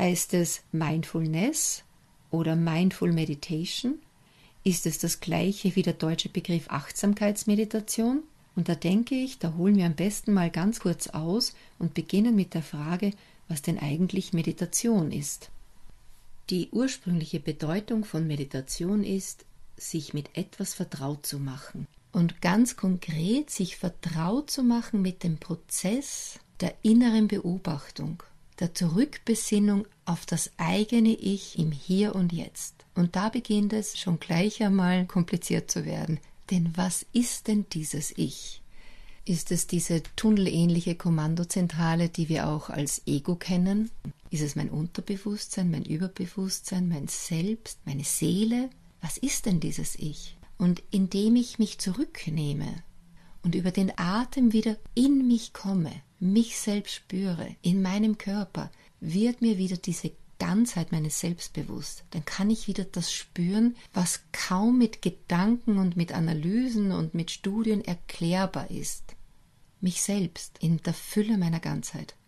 Heißt es Mindfulness oder Mindful Meditation? Ist es das gleiche wie der deutsche Begriff Achtsamkeitsmeditation? Und da denke ich, da holen wir am besten mal ganz kurz aus und beginnen mit der Frage, was denn eigentlich Meditation ist. Die ursprüngliche Bedeutung von Meditation ist, sich mit etwas vertraut zu machen. Und ganz konkret sich vertraut zu machen mit dem Prozess der inneren Beobachtung, der Zurückbesinnung auf das eigene Ich im Hier und Jetzt. Und da beginnt es schon gleich einmal kompliziert zu werden. Denn was ist denn dieses Ich? Ist es diese tunnelähnliche Kommandozentrale, die wir auch als Ego kennen? Ist es mein Unterbewusstsein, mein Überbewusstsein, mein Selbst, meine Seele? Was ist denn dieses Ich? Und indem ich mich zurücknehme und über den Atem wieder in mich komme, mich selbst spüre, in meinem Körper, wird mir wieder diese Ganzheit meines Selbst bewusst. Dann kann ich wieder das spüren, was kaum mit Gedanken und mit Analysen und mit Studien erklärbar ist. Mich selbst in der Fülle meiner Ganzheit.